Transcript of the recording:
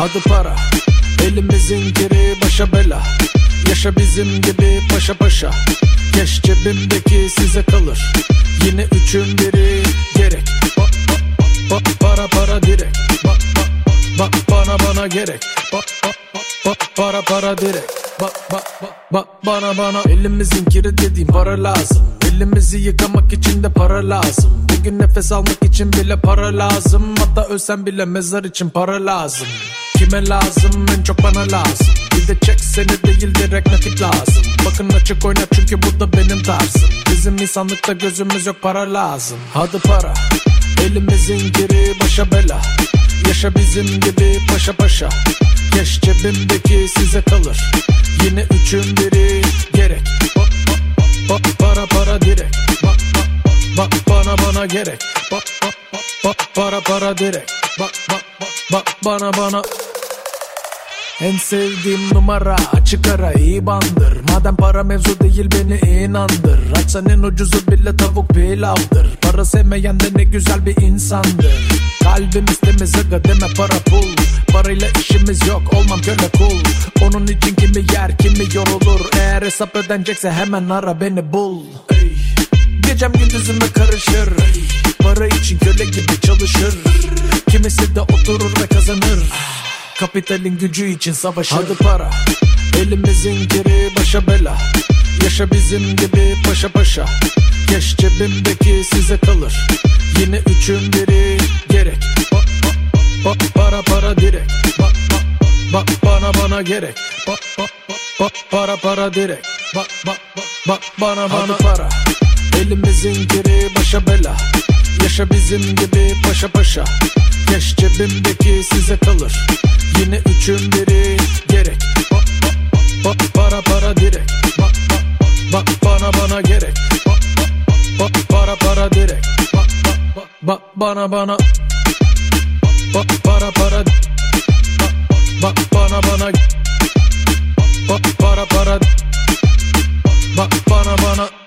Hadi para, elimizin geri başa bela. Yaşa bizim gibi paşa paşa. Keş cebimdeki size kalır. Yine üçün biri gerek. Para para direkt. Bana gerek. Para direkt. Bana elimizin kiri dediğim para lazım. Elimizi yıkamak için de para lazım. Bugün nefes almak için bile para lazım. Hatta ölsem bile mezar için para lazım. Kime lazım? En çok bana lazım. Bir de çek seni değil direkt nakit lazım. Bakın açık oyna çünkü bu da benim tarzım. Bizim insanlıkta gözümüz yok, para lazım. Hadi para, elimizin giri başa bela. Yaşa bizim gibi paşa paşa. Keş cebimdeki size kalır. Yine üçün biri gerek. Para direkt. Bana gerek. Para direkt. Bana. En sevdiğim numara açık ara IBAN'dır. Madem para mevzu değil beni inandır. Açsan en ucuzu bile tavuk pilavdır. Para sevmeyen de ne güzel bir insandır. Kalbimiz temiz aga deme para pul. Parayla işimiz yok, olmam köle kul. Onun için kimi yer kimi yorulur. Eğer hesap ödenecekse hemen ara beni bul. Gecem gündüzüme karışır. Para için köle gibi çalışır. Kimisi de oturur ve kazanır. Kapitalin gücü için savaşır. Hadi para, elimizin geri başa bela. Yaşa bizim gibi paşa paşa. Keş cebimdeki size kalır. Yine üçün biri gerek. Para direkt. Bana gerek. Para direkt. Bana para, elimizin geri başa bela. Yaşa bizim gibi paşa paşa. Keş cebimdeki size kalır. Yine üçün biri gerek. Para direkt. Bana gerek. Para direkt. Bana para bana para